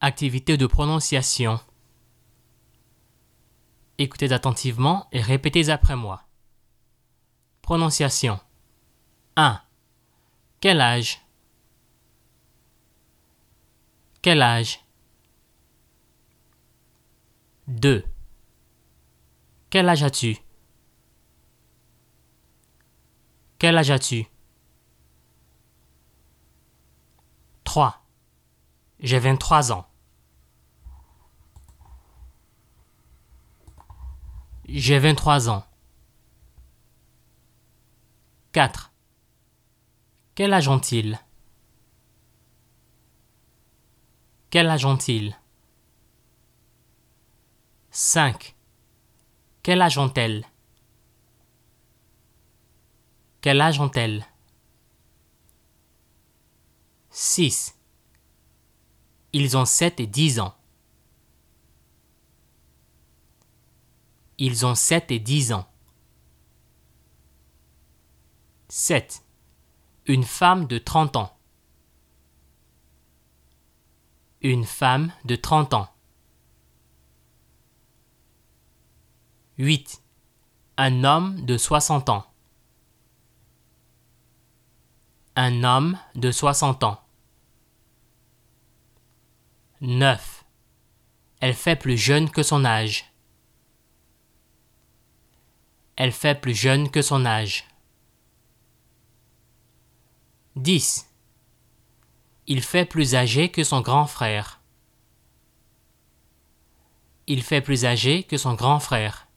Activité de prononciation. Écoutez attentivement et répétez après moi. Prononciation. 1. Quel âge? Quel âge? 2. Quel âge as-tu? Quel âge as-tu? 3. J'ai 23 ans. J'ai 23 ans. 4. Quel âge ont-ils? Quel âge ont-ils? 5. Quel âge ont-elles? Quel âge ont-elles? 6. Ils ont 7 et 10 ans. Ils ont 7 et 10 ans. 7. Une femme de 30 ans. Une femme de 30 ans. 8. Un homme de 60 ans. Un homme de 60 ans. 9. Elle fait plus jeune que son âge. Elle fait plus jeune que son âge. 10. Il fait plus âgé que son grand frère. Il fait plus âgé que son grand frère.